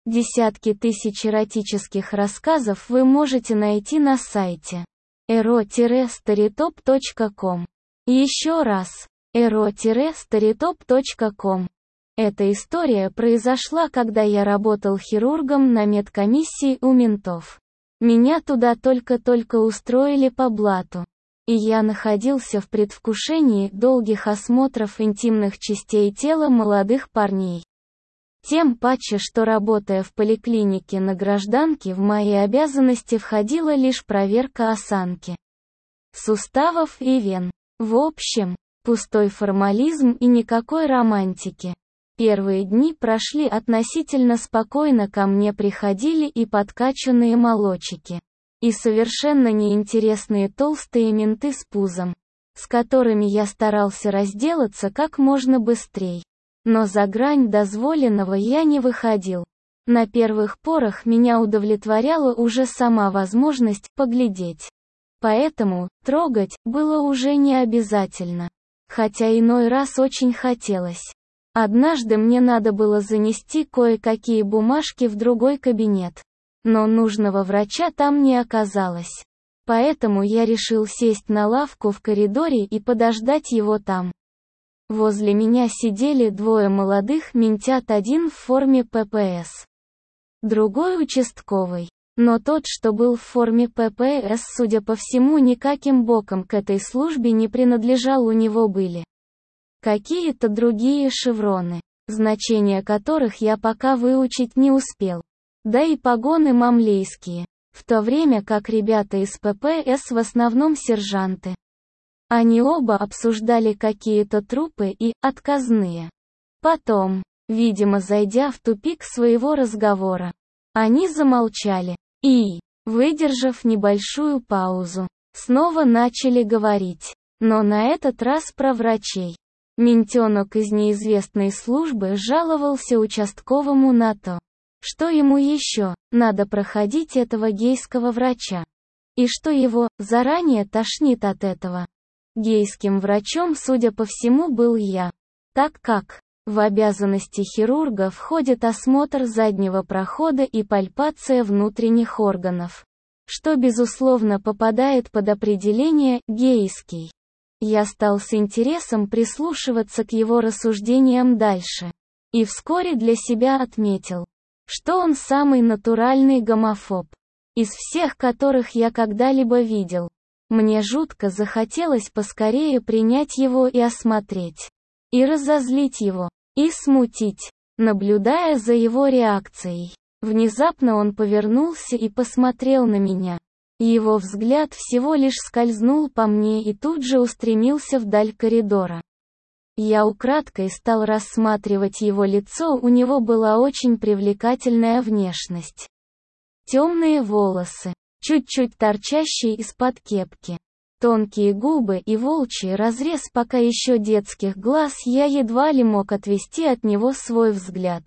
Десятки тысяч эротических рассказов вы можете найти на сайте ero-storytop.com. Еще раз, ero-storytop.com. Эта история произошла, когда я работал хирургом на медкомиссии у ментов. Меня туда только-только устроили по блату. И я находился в предвкушении долгих осмотров интимных частей тела молодых парней. Тем паче, что работая в поликлинике на гражданке, в мои обязанности входила лишь проверка осанки, суставов и вен. В общем, пустой формализм и никакой романтики. Первые дни прошли относительно спокойно, ко мне приходили и подкачанные молодчики, и совершенно неинтересные толстые менты с пузом, с которыми я старался разделаться как можно быстрее. Но за грань дозволенного я не выходил. На первых порах меня удовлетворяла уже сама возможность поглядеть. Поэтому трогать было уже не обязательно. Хотя иной раз очень хотелось. Однажды мне надо было занести кое-какие бумажки в другой кабинет. Но нужного врача там не оказалось. Поэтому я решил сесть на лавку в коридоре и подождать его там. Возле меня сидели двое молодых ментят, один в форме ППС, другой участковый. Но тот, что был в форме ППС, судя по всему, никаким боком к этой службе не принадлежал, у него были какие-то другие шевроны, значения которых я пока выучить не успел. Да и погоны мамлейские, в то время как ребята из ППС в основном сержанты. Они оба обсуждали какие-то трупы и отказные. Потом, видимо, зайдя в тупик своего разговора, они замолчали и, выдержав небольшую паузу, снова начали говорить, но на этот раз про врачей. Ментенок из неизвестной службы жаловался участковому на то, что ему еще надо проходить этого гейского врача, и что его заранее тошнит от этого. Гейским врачом, судя по всему, был я, так как в обязанности хирурга входит осмотр заднего прохода и пальпация внутренних органов, что безусловно попадает под определение «гейский». Я стал с интересом прислушиваться к его рассуждениям дальше, и вскоре для себя отметил, что он самый натуральный гомофоб из всех, которых я когда-либо видел. Мне жутко захотелось поскорее принять его и осмотреть, и разозлить его, и смутить, наблюдая за его реакцией. Внезапно он повернулся и посмотрел на меня. Его взгляд всего лишь скользнул по мне и тут же устремился вдаль коридора. Я украдкой стал рассматривать его лицо, у него была очень привлекательная внешность. Темные волосы, чуть-чуть торчащие из-под кепки, тонкие губы и волчий разрез пока еще детских глаз, я едва ли мог отвести от него свой взгляд.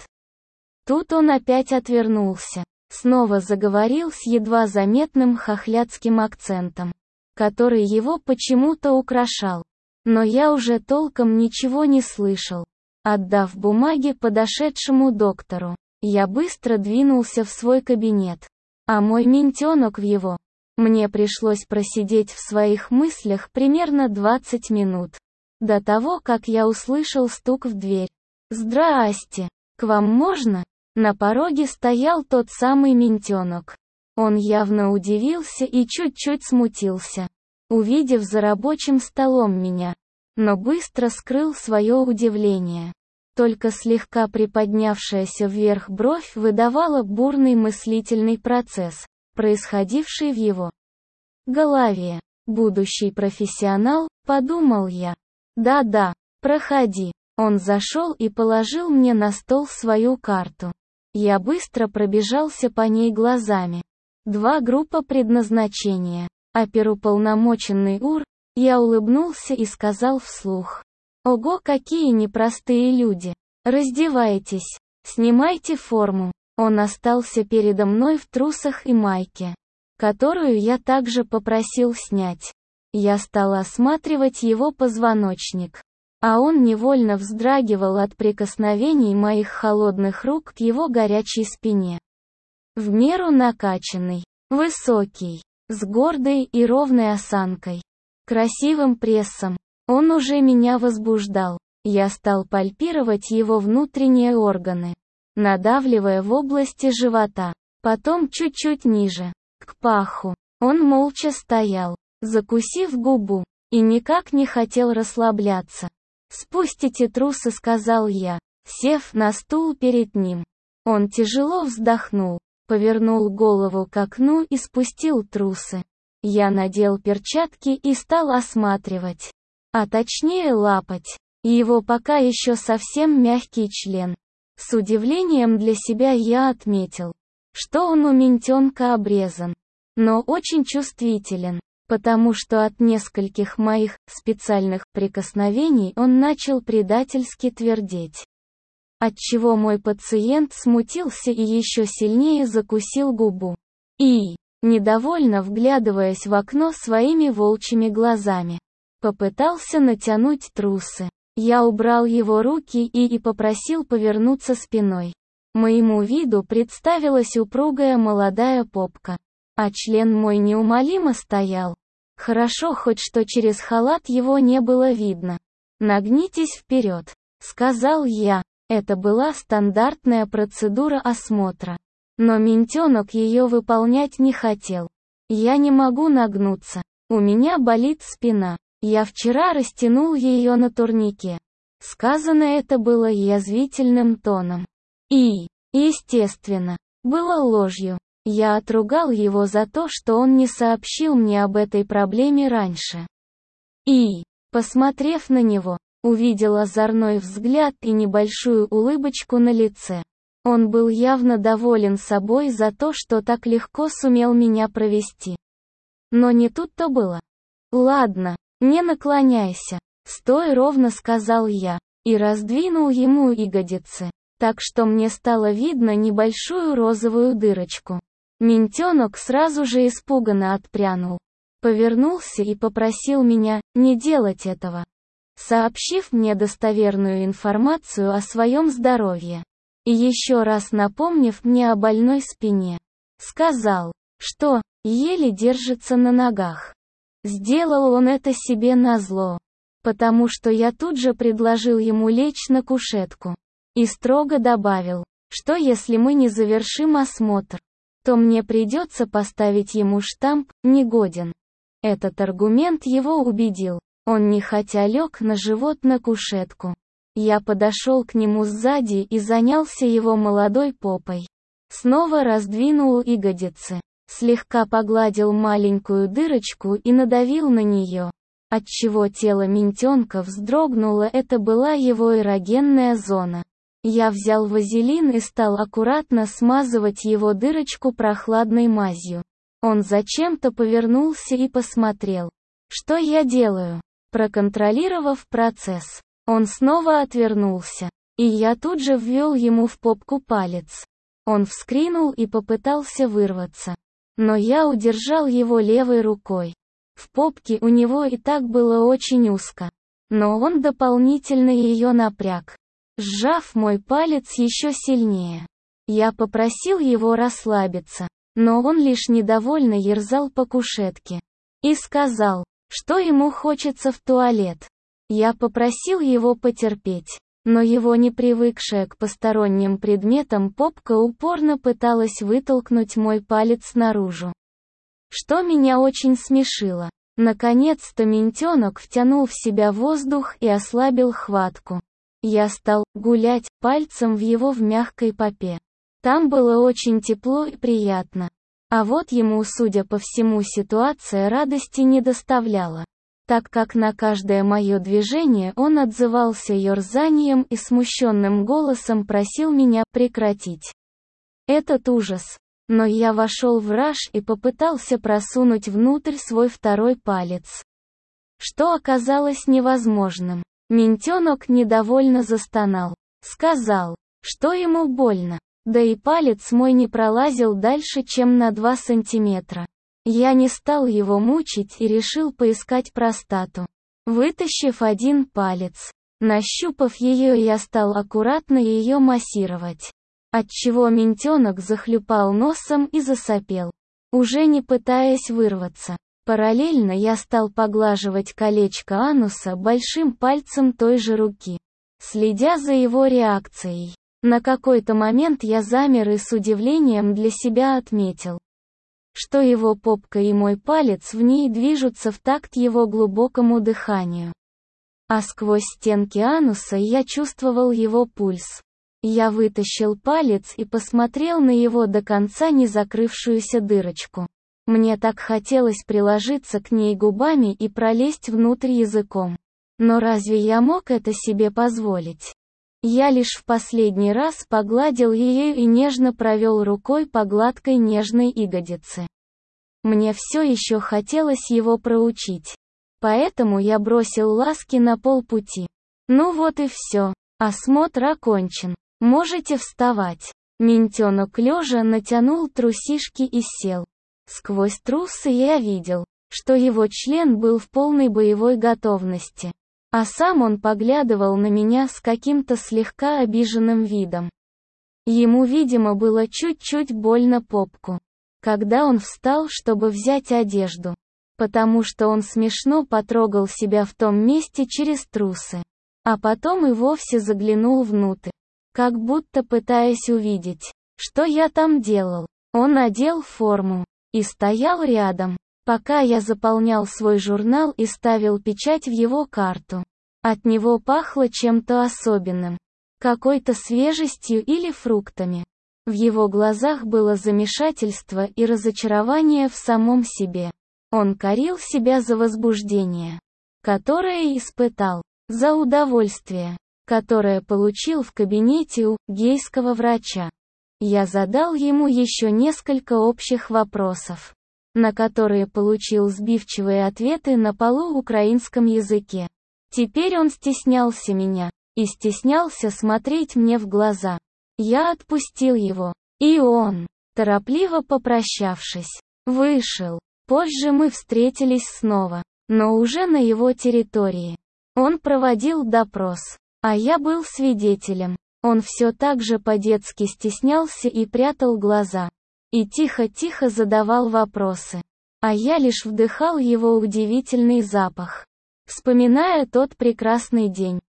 Тут он опять отвернулся. Снова заговорил с едва заметным хохлядским акцентом, который его почему-то украшал. Но я уже толком ничего не слышал. Отдав бумаги подошедшему доктору, я быстро двинулся в свой кабинет. А мой ментенок в его. Мне пришлось просидеть в своих мыслях примерно 20 минут. До того, как я услышал стук в дверь. «Здрасте! К вам можно?» На пороге стоял тот самый ментенок. Он явно удивился и чуть-чуть смутился, увидев за рабочим столом меня, но быстро скрыл свое удивление. Только слегка приподнявшаяся вверх бровь выдавала бурный мыслительный процесс, происходивший в его голове. «Будущий профессионал», — подумал я. «Да-да, проходи». Он зашел и положил мне на стол свою карту. Я быстро пробежался по ней глазами. 2 группа предназначения. Оперуполномоченный УР. Я улыбнулся и сказал вслух. Ого, какие непростые люди. Раздевайтесь. Снимайте форму. Он остался передо мной в трусах и майке, которую я также попросил снять. Я стал осматривать его позвоночник. а он невольно вздрагивал от прикосновений моих холодных рук к его горячей спине. В меру накачанный, высокий, с гордой и ровной осанкой, красивым прессом, он уже меня возбуждал. Я стал пальпировать его внутренние органы, надавливая в области живота, потом чуть-чуть ниже, к паху. Он молча стоял, закусив губу, и никак не хотел расслабляться. «Спустите трусы», — сказал я, сев на стул перед ним. Он тяжело вздохнул, повернул голову к окну и спустил трусы. Я надел перчатки и стал осматривать, а точнее лапать, его пока еще совсем мягкий член. С удивлением для себя я отметил, что он у ментенка обрезан, но очень чувствителен, потому что от нескольких моих специальных прикосновений он начал предательски твердеть. Отчего мой пациент смутился и еще сильнее закусил губу. И, недовольно вглядываясь в окно своими волчьими глазами, попытался натянуть трусы. Я убрал его руки и попросил повернуться спиной. Моему виду представилась упругая молодая попка, а член мой неумолимо стоял. Хорошо хоть что через халат его не было видно. «Нагнитесь вперед», — сказал я. Это была стандартная процедура осмотра. Но ментенок ее выполнять не хотел. «Я не могу нагнуться. У меня болит спина. Я вчера растянул ее на турнике». Сказано это было язвительным тоном. И, естественно, было ложью. Я отругал его за то, что он не сообщил мне об этой проблеме раньше. И, посмотрев на него, увидел озорной взгляд и небольшую улыбочку на лице. Он был явно доволен собой за то, что так легко сумел меня провести. Но не тут-то было. «Ладно, не наклоняйся, стой ровно», — сказал я, и раздвинул ему ягодицы, так что мне стало видно небольшую розовую дырочку. Ментенок сразу же испуганно отпрянул, повернулся и попросил меня не делать этого, сообщив мне достоверную информацию о своем здоровье. И еще раз напомнив мне о больной спине, сказал, что еле держится на ногах. Сделал он это себе назло, потому что я тут же предложил ему лечь на кушетку. И строго добавил, что если мы не завершим осмотр, то мне придется поставить ему штамп «негоден». Этот аргумент его убедил. Он нехотя лег на живот на кушетку. Я подошел к нему сзади и занялся его молодой попой. Снова раздвинул ягодицы, слегка погладил маленькую дырочку и надавил на нее, отчего тело ментенка вздрогнуло. Это была его эрогенная зона. Я взял вазелин и стал аккуратно смазывать его дырочку прохладной мазью. Он зачем-то повернулся и посмотрел, что я делаю. Проконтролировав процесс, он снова отвернулся, и я тут же ввел ему в попку палец. Он вскрикнул и попытался вырваться, но я удержал его левой рукой. В попке у него и так было очень узко, но он дополнительно ее напряг, сжав мой палец еще сильнее. Я попросил его расслабиться, но он лишь недовольно ерзал по кушетке и сказал, что ему хочется в туалет. Я попросил его потерпеть, но его не привыкшая к посторонним предметам попка упорно пыталась вытолкнуть мой палец наружу, что меня очень смешило. Наконец-то ментенок втянул в себя воздух и ослабил хватку. Я стал гулять пальцем в его в мягкой попе. Там было очень тепло и приятно. А вот ему, судя по всему, ситуация радости не доставляла, так как на каждое мое движение он отзывался ерзанием и смущенным голосом просил меня прекратить этот ужас. Но я вошел в раж и попытался просунуть внутрь свой второй палец, что оказалось невозможным. Ментенок недовольно застонал, сказал, что ему больно. Да и палец мой не пролазил дальше, чем на 2 сантиметра. Я не стал его мучить и решил поискать простату. Вытащив один палец, Нащупав ее, я стал аккуратно ее массировать. Отчего ментенок захлюпал носом и засопел, уже не пытаясь вырваться. Параллельно я стал поглаживать колечко ануса большим пальцем той же руки, следя за его реакцией. На какой-то момент я замер и с удивлением для себя отметил, что его попка и мой палец в ней движутся в такт его глубокому дыханию. А сквозь стенки ануса я чувствовал его пульс. Я вытащил палец и посмотрел на его до конца не закрывшуюся дырочку. Мне так хотелось приложиться к ней губами и пролезть внутрь языком. Но разве я мог это себе позволить? Я лишь в последний раз погладил ее и нежно провел рукой по гладкой нежной ягодице. Мне все еще хотелось его проучить. Поэтому я бросил ласки на полпути. Ну вот и все. Осмотр окончен. Можете вставать. Ментенок лежа натянул трусишки и сел. Сквозь трусы я видел, что его член был в полной боевой готовности. А сам он поглядывал на меня с каким-то слегка обиженным видом. Ему, видимо, было чуть-чуть больно попку, когда он встал, чтобы взять одежду. Потому что он смешно потрогал себя в том месте через трусы. А потом и вовсе заглянул внутрь, как будто пытаясь увидеть, что я там делал. Он надел форму и стоял рядом, пока я заполнял свой журнал и ставил печать в его карту. От него пахло чем-то особенным, какой-то свежестью или фруктами. В его глазах было замешательство и разочарование в самом себе. Он корил себя за возбуждение, которое испытал, за удовольствие, которое получил в кабинете у гейского врача. Я задал ему еще несколько общих вопросов, на которые получил сбивчивые ответы на полуукраинском языке. Теперь он стеснялся меня, и стеснялся смотреть мне в глаза. Я отпустил его, и он, торопливо попрощавшись, вышел. Позже мы встретились снова, но уже на его территории. Он проводил допрос, а я был свидетелем. Он все так же по-детски стеснялся и прятал глаза. И тихо-тихо задавал вопросы. А я лишь вдыхал его удивительный запах, вспоминая тот прекрасный день.